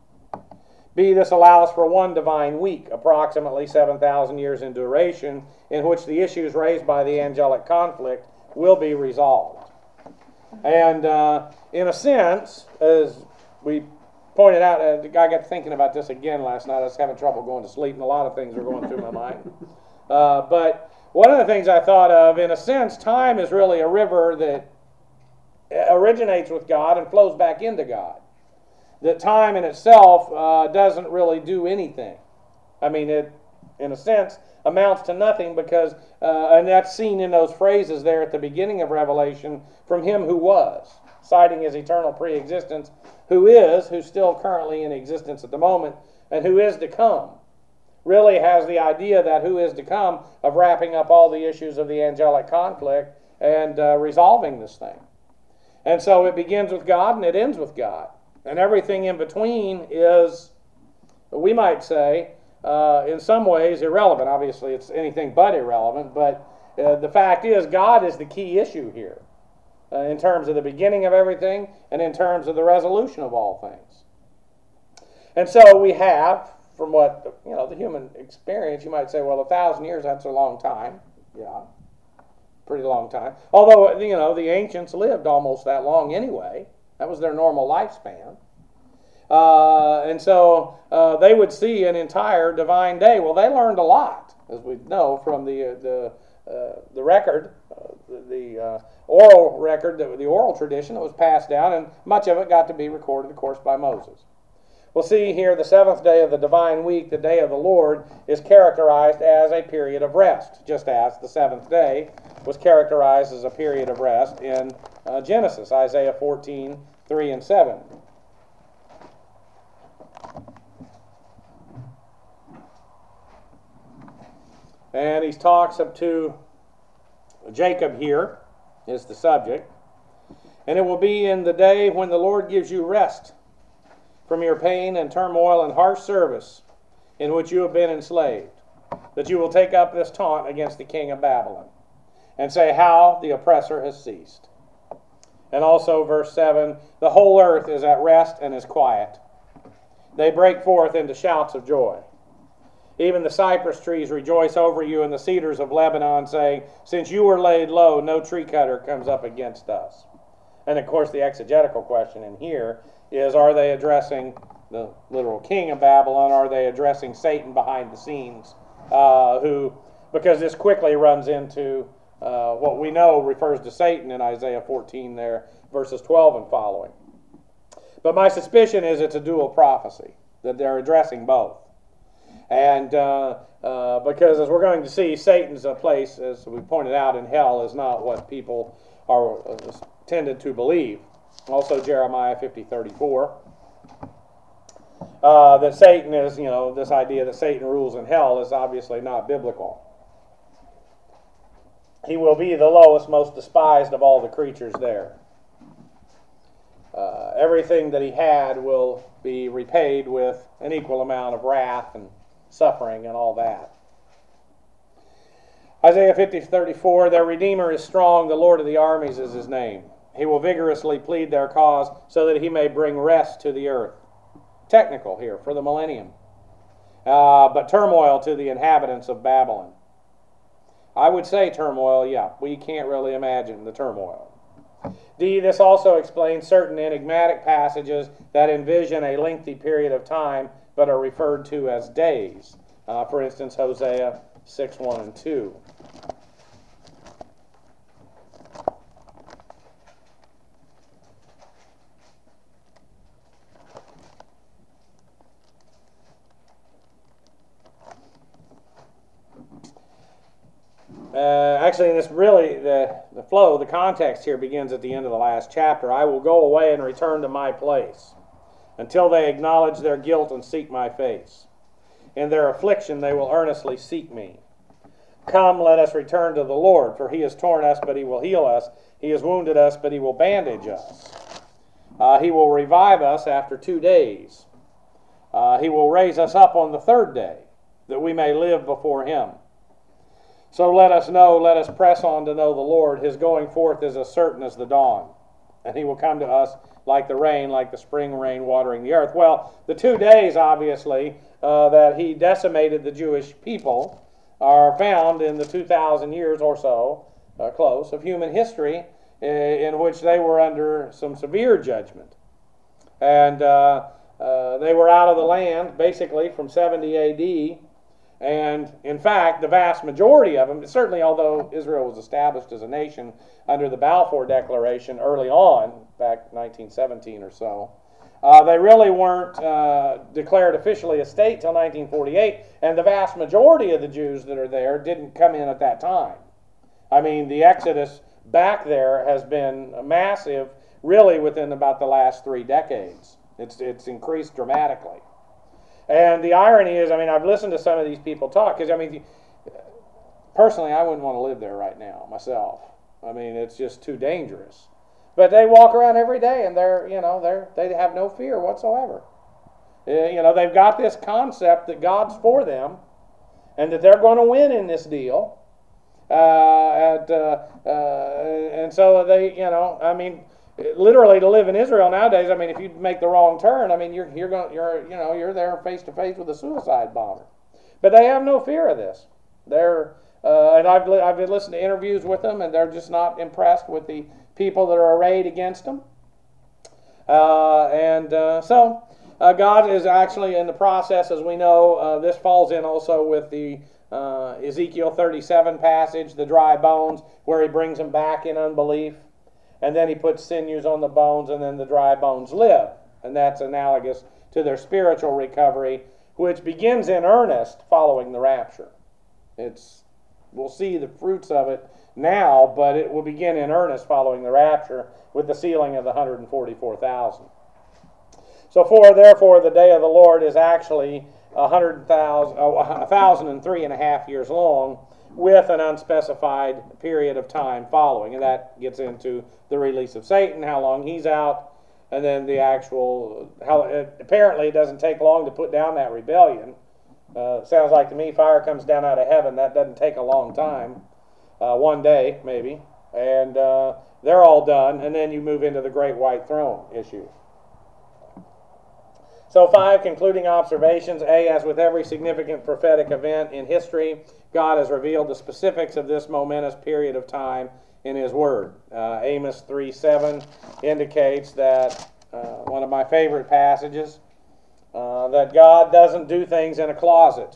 B, this allows for one divine week, approximately seven thousand years in duration, in which the issues raised by the angelic conflict will be resolved. And uh, in a sense, as we pointed out, uh, I got thinking about this again last night. I was having trouble going to sleep, and a lot of things were going through my mind. Uh, but one of the things I thought of, in a sense, time is really a river that originates with God and flows back into God. That time in itself uh, doesn't really do anything. I mean, it, in a sense, amounts to nothing because, uh, and that's seen in those phrases there at the beginning of Revelation, from him who was, citing his eternal pre-existence, who is, who's still currently in existence at the moment, and who is to come. Really has the idea that who is to come of wrapping up all the issues of the angelic conflict and uh, resolving this thing. And so it begins with God and it ends with God. And everything in between is, we might say, uh, in some ways irrelevant. Obviously, it's anything but irrelevant, but uh, the fact is God is the key issue here uh, in terms of the beginning of everything and in terms of the resolution of all things. And so we have, from what, you know, the human experience, you might say, well, a thousand years, that's a long time. Yeah, pretty long time. Although, you know, the ancients lived almost that long anyway. That was their normal lifespan. Uh, and so uh, they would see an entire divine day. Well, they learned a lot, as we know from the the uh, the record, uh, the, the uh, oral record, the, the oral tradition that was passed down, and much of it got to be recorded, of course, by Moses. We'll see here the seventh day of the divine week, the day of the Lord, is characterized as a period of rest, just as the seventh day was characterized as a period of rest in uh, Genesis, Isaiah fourteen, three and seven. And he talks up to Jacob here, is the subject. And it will be in the day when the Lord gives you rest from your pain and turmoil and harsh service in which you have been enslaved, that you will take up this taunt against the king of Babylon and say how the oppressor has ceased. And also verse seven, the whole earth is at rest and is quiet. They break forth into shouts of joy. Even the cypress trees rejoice over you, and the cedars of Lebanon say, since you were laid low, no tree cutter comes up against us. And of course the exegetical question in here is, are they addressing the literal king of Babylon? Are they addressing Satan behind the scenes? Uh, who, because this quickly runs into uh, what we know refers to Satan in Isaiah fourteen there, verses twelve and following. But my suspicion is it's a dual prophecy, that they're addressing both. And uh, uh, because as we're going to see, Satan's a place, as we pointed out, in hell is not what people are uh, tended to believe. Also Jeremiah fifty thirty-four. Uh, that Satan is, you know, this idea that Satan rules in hell is obviously not biblical. He will be the lowest, most despised of all the creatures there. Uh, everything that he had will be repaid with an equal amount of wrath and suffering and all that. Isaiah fifty thirty-four, their Redeemer is strong, the Lord of the armies is his name. He will vigorously plead their cause so that he may bring rest to the earth. Technical here for the millennium. Uh, but turmoil to the inhabitants of Babylon. I would say turmoil, yeah, we can't really imagine the turmoil. D, this also explains certain enigmatic passages that envision a lengthy period of time but are referred to as days. Uh, for instance, Hosea six, one and two. Uh, actually, this really, the, the flow, the context here begins at the end of the last chapter. I will go away and return to my place until they acknowledge their guilt and seek my face. In their affliction they will earnestly seek me. Come, let us return to the Lord, for he has torn us, but he will heal us. He has wounded us, but he will bandage us. Uh, he will revive us after two days. Uh, he will raise us up on the third day, that we may live before him. So let us know, let us press on to know the Lord. His going forth is as certain as the dawn, and he will come to us like the rain, like the spring rain watering the earth. Well, the two days, obviously, uh, that he decimated the Jewish people are found in the two thousand years or so, uh, close, of human history in which they were under some severe judgment. And uh, uh, they were out of the land, basically, from seventy A D, and in fact, the vast majority of them, certainly although Israel was established as a nation under the Balfour Declaration early on, back nineteen seventeen or so, uh, they really weren't uh, declared officially a state till nineteen forty-eight, and the vast majority of the Jews that are there didn't come in at that time. I mean, the exodus back there has been massive, really within about the last three decades. It's, it's increased dramatically. And the irony is, I mean, I've listened to some of these people talk, because, I mean, personally, I wouldn't want to live there right now, myself. I mean, it's just too dangerous. But they walk around every day, and they're, you know, they're, they have no fear whatsoever. You know, they've got this concept that God's for them, and that they're going to win in this deal. Uh, and, uh, uh, and so they, you know, I mean, literally to live in Israel nowadays, I mean, if you make the wrong turn, I mean, you're you're going, you're you know, you're there face to face with a suicide bomber. But they have no fear of this. They're, uh, and I've I've been listening to interviews with them, and they're just not impressed with the people that are arrayed against them. Uh, and uh, so uh, God is actually in the process, as we know. Uh, this falls in also with the Uh, Ezekiel thirty-seven passage, the dry bones, where he brings them back in unbelief. And then he puts sinews on the bones, and then the dry bones live. And that's analogous to their spiritual recovery, which begins in earnest following the rapture. It's, we'll see the fruits of it now, but it will begin in earnest following the rapture with the sealing of the one hundred forty-four thousand. So for, therefore, the day of the Lord is actually a hundred thousand, oh, a thousand and three and a half years long, with an unspecified period of time following, and that gets into the release of Satan, how long he's out, and then the actual. How it, apparently it doesn't take long to put down that rebellion. Uh, sounds like to me, fire comes down out of heaven. That doesn't take a long time, uh, one day maybe, and uh, they're all done, and then you move into the Great White Throne issue. So five concluding observations. A, as with every significant prophetic event in history, God has revealed the specifics of this momentous period of time in His Word. Uh, Amos three seven indicates that, uh, one of my favorite passages, uh, that God doesn't do things in a closet.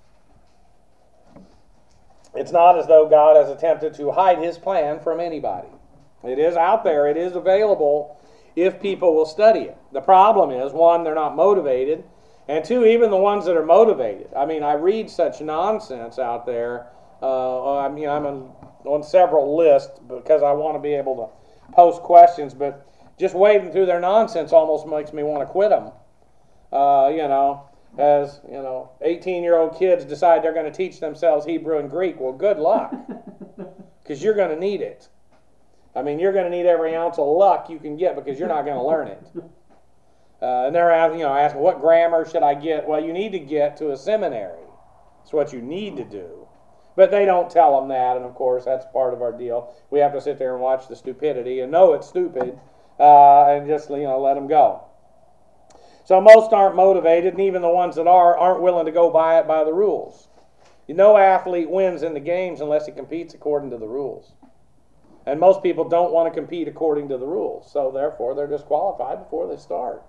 It's not as though God has attempted to hide His plan from anybody. It is out there. It is available if people will study it. The problem is, one, they're not motivated, and two, even the ones that are motivated. I mean, I read such nonsense out there. Uh, I mean, I'm on, on several lists because I want to be able to post questions, but just wading through their nonsense almost makes me want to quit them. Uh, you know, as, you know, eighteen-year-old kids decide they're going to teach themselves Hebrew and Greek. Well, good luck, because you're going to need it. I mean, you're going to need every ounce of luck you can get, because you're not going to learn it. Uh, and they're asking, you know, asking, what grammar should I get? Well, you need to get to a seminary. It's what you need to do. But they don't tell them that, and of course, that's part of our deal. We have to sit there and watch the stupidity and know it's stupid, uh, and just, you know, let them go. So most aren't motivated, and even the ones that are aren't willing to go by it by the rules. No athlete wins in the games unless he competes according to the rules. And most people don't want to compete according to the rules, so therefore they're disqualified before they start.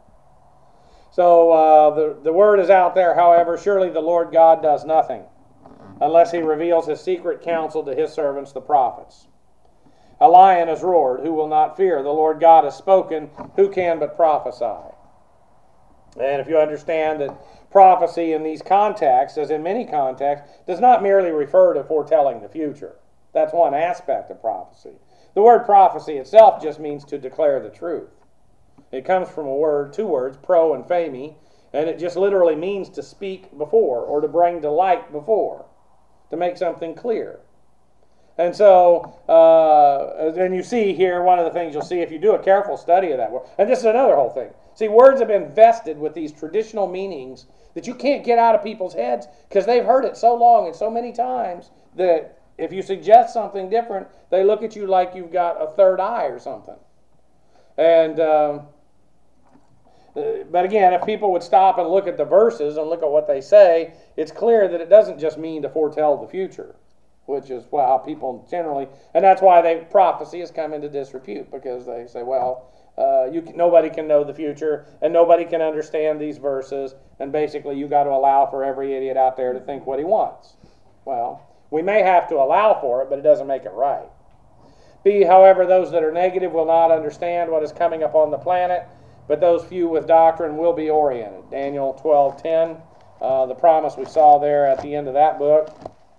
So uh, the, the word is out there, however, surely the Lord God does nothing unless He reveals His secret counsel to His servants, the prophets. A lion has roared, who will not fear? The Lord God has spoken, who can but prophesy? And if you understand that prophecy in these contexts, as in many contexts, does not merely refer to foretelling the future. That's one aspect of prophecy. The word prophecy itself just means to declare the truth. It comes from a word, two words, pro and phemi, and it just literally means to speak before, or to bring to light before, to make something clear. And so, uh, and you see here, one of the things you'll see if you do a careful study of that word, and this is another whole thing. See, words have been vested with these traditional meanings that you can't get out of people's heads because they've heard it so long and so many times that If you suggest something different, they look at you like you've got a third eye or something. And um, but again, if people would stop and look at the verses and look at what they say, it's clear that it doesn't just mean to foretell the future, which is how people generally, and that's why they prophecy has come into disrepute, because they say, well, uh, you can, nobody can know the future, and nobody can understand these verses, and basically you got to allow for every idiot out there to think what he wants. Well, we may have to allow for it, but it doesn't make it right. B, however, those that are negative will not understand what is coming upon the planet, but those few with doctrine will be oriented. Daniel twelve ten, uh, the promise we saw there at the end of that book.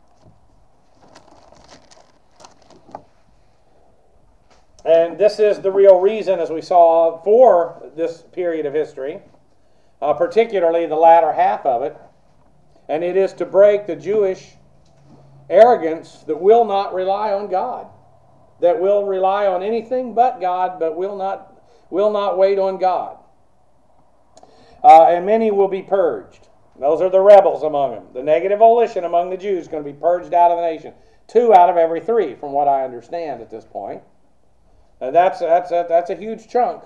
And this is the real reason, as we saw, for this period of history, uh, particularly the latter half of it, and it is to break the Jewish arrogance that will not rely on God, that will rely on anything but God, but will not will not wait on God. Uh, and many will be purged. Those are the rebels among them. The negative volition among the Jews is going to be purged out of the nation. Two out of every three, from what I understand at this point. And that's, that's, that's a huge chunk.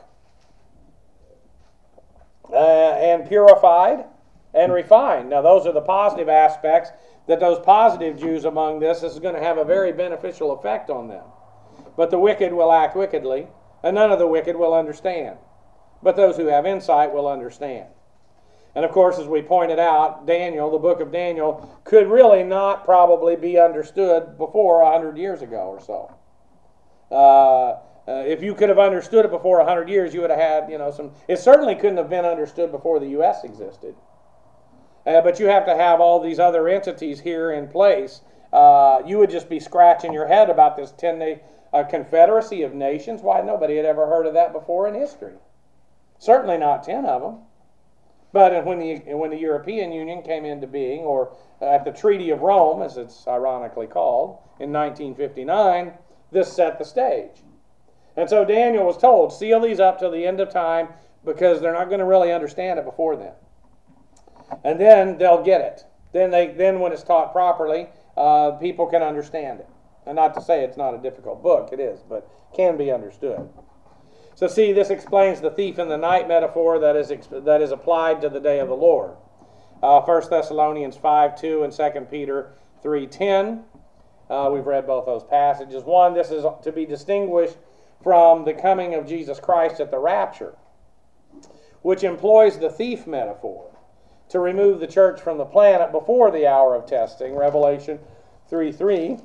Uh, and purified and refined. Now those are the positive aspects, that those positive Jews among this, this is going to have a very beneficial effect on them. But the wicked will act wickedly, and none of the wicked will understand. But those who have insight will understand. And of course, as we pointed out, Daniel, the book of Daniel, could really not probably be understood before a hundred years ago or so. Uh, uh, if you could have understood it before a hundred years, you would have had, you know, some. It certainly couldn't have been understood before the U S existed. Uh, but you have to have all these other entities here in place. Uh, you would just be scratching your head about this ten-day uh, confederacy of nations. Why, nobody had ever heard of that before in history. Certainly not ten of them. But when the when the European Union came into being, or at the Treaty of Rome, as it's ironically called, in nineteen fifty-nine, this set the stage. And so Daniel was told, seal these up till the end of time, because they're not going to really understand it before then. And then they'll get it. Then, they, then when it's taught properly, uh, people can understand it. And not to say it's not a difficult book, it is, but can be understood. So see, this explains the thief in the night metaphor that is that is applied to the day of the Lord. Uh, First Thessalonians five two and Second Peter three ten. Uh, we've read both those passages. One, this is to be distinguished from the coming of Jesus Christ at the rapture, which employs the thief metaphor to remove the church from the planet before the hour of testing, Revelation three three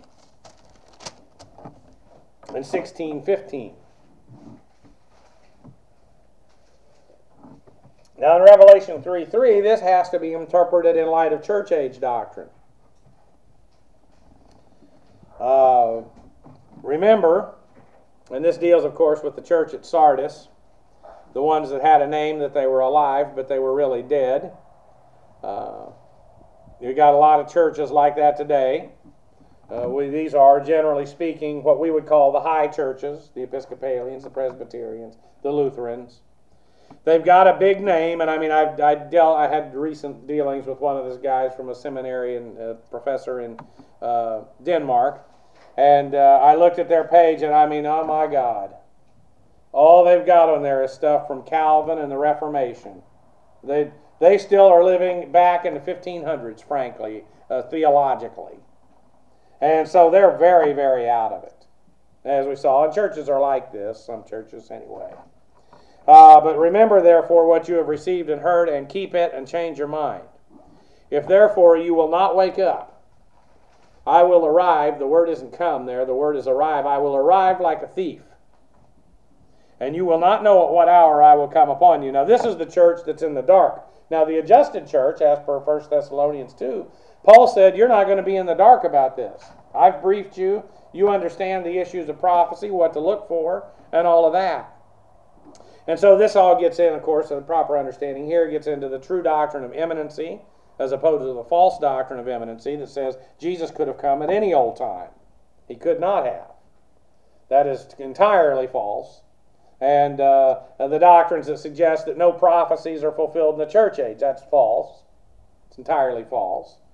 and sixteen fifteen. Now in Revelation three three, this has to be interpreted in light of church age doctrine. Uh, remember, and this deals, of course, with the church at Sardis, the ones that had a name that they were alive, but they were really dead. Uh, you got a lot of churches like that today. Uh, we, these are, generally speaking, what we would call the high churches, the Episcopalians, the Presbyterians, the Lutherans. They've got a big name, and I mean, I've, I, dealt, I had recent dealings with one of those guys from a seminary and uh, professor in uh, Denmark, and uh, I looked at their page, and I mean, oh my God. All they've got on there is stuff from Calvin and the Reformation. They they still are living back in the fifteen hundreds, frankly, uh, theologically. And so they're very, very out of it, as we saw. And churches are like this, some churches anyway. Uh, but remember, therefore, what you have received and heard, and keep it, and change your mind. If, therefore, you will not wake up, I will arrive. The word isn't come there. The word is arrive. I will arrive like a thief. And you will not know at what hour I will come upon you. Now, this is the church that's in the dark. Now, the adjusted church, as per First Thessalonians two, Paul said, you're not going to be in the dark about this. I've briefed you. You understand the issues of prophecy, what to look for, and all of that. And so this all gets in, of course, in the proper understanding here, gets into the true doctrine of imminency, as opposed to the false doctrine of imminency that says Jesus could have come at any old time. He could not have. That is entirely false. And uh, the doctrines that suggest that no prophecies are fulfilled in the church age, that's false. It's entirely false.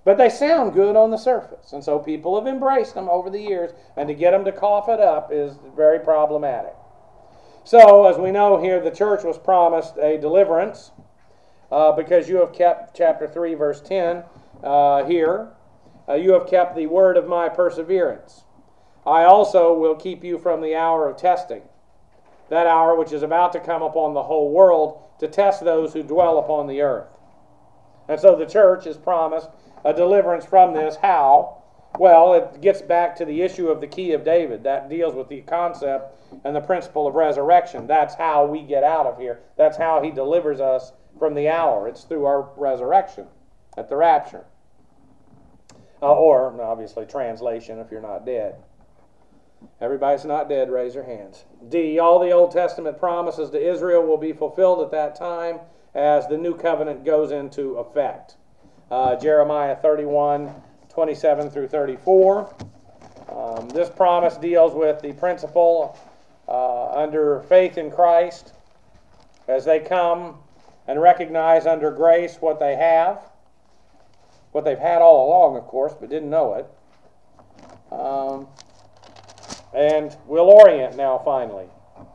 But they sound good on the surface, and so people have embraced them over the years, and to get them to cough it up is very problematic. So, as we know here, the church was promised a deliverance uh, because you have kept, chapter three, verse ten uh, here, uh, you have kept the word of my perseverance. I also will keep you from the hour of testing, that hour which is about to come upon the whole world to test those who dwell upon the earth. And so the church is promised a deliverance from this. How? Well, it gets back to the issue of the key of David. That deals with the concept and the principle of resurrection. That's how we get out of here. That's how he delivers us from the hour. It's through our resurrection at the rapture. Uh, or, obviously, translation if you're not dead. Everybody's not dead, raise your hands. D, all the Old Testament promises to Israel will be fulfilled at that time as the new covenant goes into effect. Uh, Jeremiah thirty-one, twenty-seven through thirty-four. Um, this promise deals with the principle uh, under faith in Christ as they come and recognize under grace what they have, what they've had all along, of course, but didn't know it. Um, and we'll orient now finally.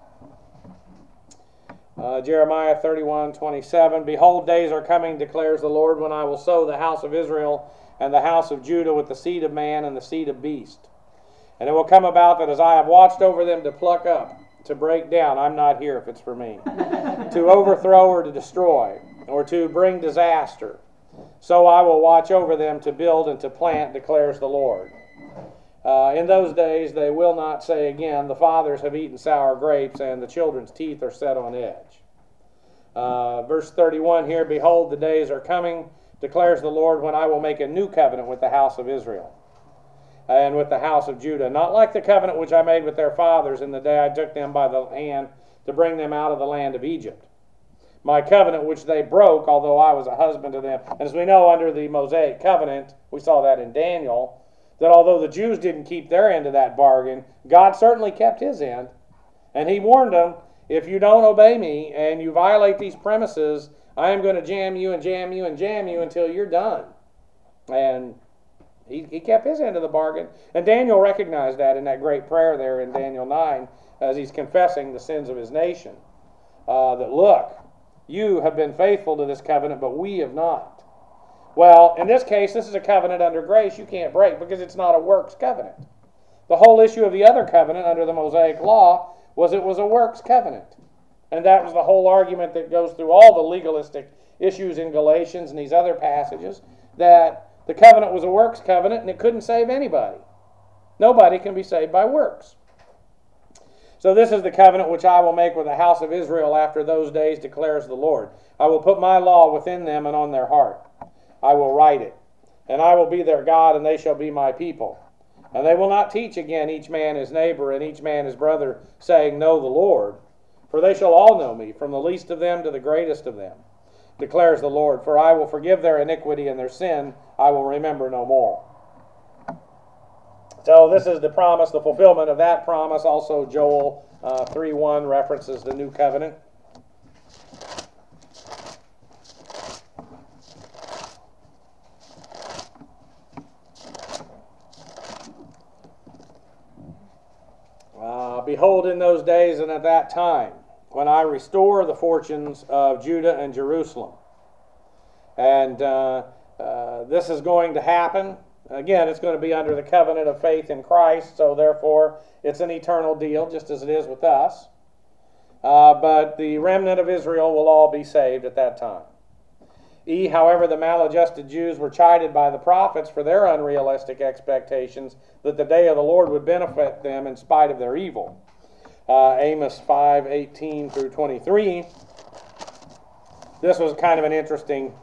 Uh, Jeremiah thirty-one, twenty-seven, behold, days are coming, declares the Lord, when I will sow the house of Israel and the house of Judah with the seed of man and the seed of beast. And it will come about that as I have watched over them to pluck up, to break down, I'm not here if it's for me, to overthrow or to destroy, or to bring disaster, so I will watch over them to build and to plant, declares the Lord. Uh, in those days they will not say again, the fathers have eaten sour grapes and the children's teeth are set on edge. Uh, verse thirty-one here, behold, the days are coming, declares the Lord, when I will make a new covenant with the house of Israel and with the house of Judah, not like the covenant which I made with their fathers in the day I took them by the hand to bring them out of the land of Egypt. My covenant which they broke, although I was a husband to them. And as we know, under the Mosaic covenant, we saw that in Daniel, that although the Jews didn't keep their end of that bargain, God certainly kept his end. And he warned them, if you don't obey me and you violate these premises, I am going to jam you and jam you and jam you until you're done. And he, he kept his end of the bargain. And Daniel recognized that in that great prayer there in Daniel nine, as he's confessing the sins of his nation. Uh, that, look, you have been faithful to this covenant, but we have not. Well, in this case, this is a covenant under grace you can't break because it's not a works covenant. The whole issue of the other covenant under the Mosaic law was it was a works covenant. And that was the whole argument that goes through all the legalistic issues in Galatians and these other passages, that the covenant was a works covenant and it couldn't save anybody. Nobody can be saved by works. So this is the covenant which I will make with the house of Israel after those days, declares the Lord. I will put my law within them and on their heart. I will write it, and I will be their God, and they shall be my people. And they will not teach again each man his neighbor and each man his brother, saying, know the Lord. For they shall all know me, from the least of them to the greatest of them, declares the Lord. For I will forgive their iniquity and their sin I will remember no more. So this is the promise, the fulfillment of that promise. Also Joel uh, three one references the new covenant. Uh, Behold, in those days and at that time, when I restore the fortunes of Judah and Jerusalem. And uh, uh, this is going to happen. Again, it's going to be under the covenant of faith in Christ, so therefore it's an eternal deal, just as it is with us. Uh, but the remnant of Israel will all be saved at that time. E, however, the maladjusted Jews were chided by the prophets for their unrealistic expectations that the day of the Lord would benefit them in spite of their evil. Uh, Amos five eighteen through twenty-three. This was kind of an interesting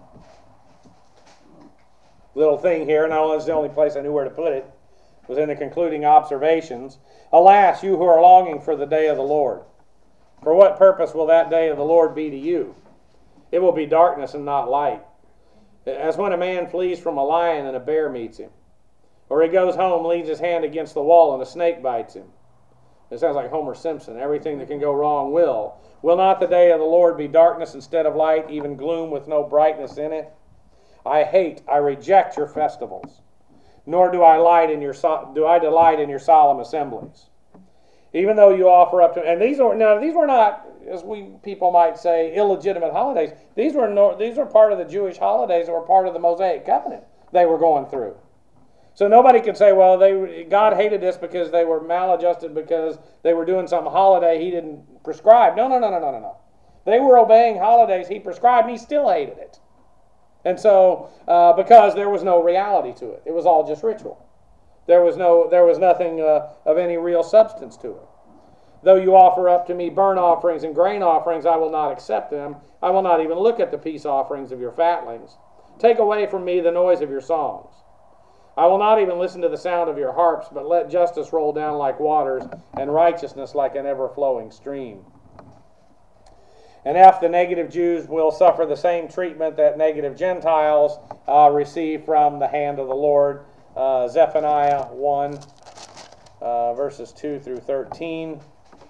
little thing here. Not only is the only place I knew where to put it, it was in the concluding observations. Alas, you who are longing for the day of the Lord, for what purpose will that day of the Lord be to you? It will be darkness and not light. As when a man flees from a lion and a bear meets him. Or he goes home, leans his hand against the wall, and a snake bites him. It sounds like Homer Simpson. Everything that can go wrong will. Will not the day of the Lord be darkness instead of light, even gloom with no brightness in it? I hate, I reject your festivals, nor do I delight in your do I delight in your solemn assemblies. Even though you offer up to, and these are now these were not, as we people might say, illegitimate holidays. These were no, these were part of the Jewish holidays that were part of the Mosaic covenant they were going through. So nobody can say, well, they God hated this because they were maladjusted because they were doing some holiday He didn't prescribe. No, no, no, no, no, no, no. They were obeying holidays He prescribed, and He still hated it. And so, uh, because there was no reality to it, it was all just ritual. There was no, there was nothing uh, of any real substance to it. Though you offer up to me burnt offerings and grain offerings, I will not accept them. I will not even look at the peace offerings of your fatlings. Take away from me the noise of your songs. I will not even listen to the sound of your harps, but let justice roll down like waters and righteousness like an ever-flowing stream. And if the negative Jews will suffer the same treatment that negative Gentiles uh, receive from the hand of the Lord. Uh, Zephaniah one, uh, verses two through thirteen.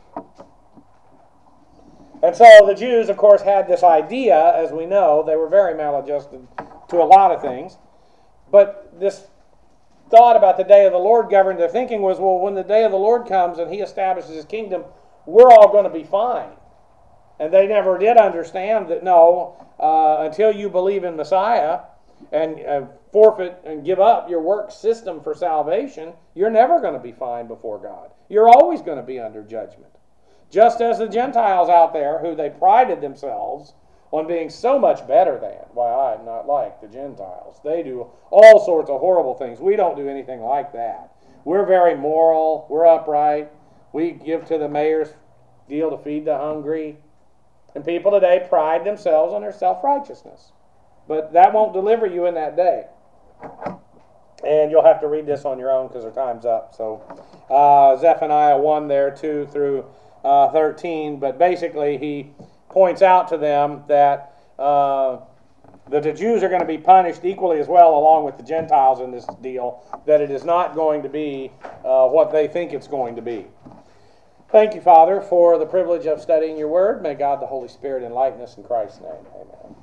And so the Jews, of course, had this idea, as we know. They were very maladjusted to a lot of things. But this thought about the day of the Lord governed their thinking was, well, when the day of the Lord comes and He establishes His kingdom, we're all going to be fine. And they never did understand that, no, uh, until you believe in Messiah and uh, forfeit and give up your work system for salvation, you're never going to be fine before God. You're always going to be under judgment. Just as the Gentiles out there, who they prided themselves on being so much better than. Why, I'm not like the Gentiles. They do all sorts of horrible things. We don't do anything like that. We're very moral. We're upright. We give to the mayor's deal to feed the hungry. And people today pride themselves on their self-righteousness. But that won't deliver you in that day. And you'll have to read this on your own because our time's up. So uh, Zephaniah one there, two through uh, thirteen. But basically he points out to them that uh, that the Jews are going to be punished equally as well along with the Gentiles in this deal. That it is not going to be uh, what they think it's going to be. Thank you, Father, for the privilege of studying your word. May God the Holy Spirit enlighten us in Christ's name. Amen.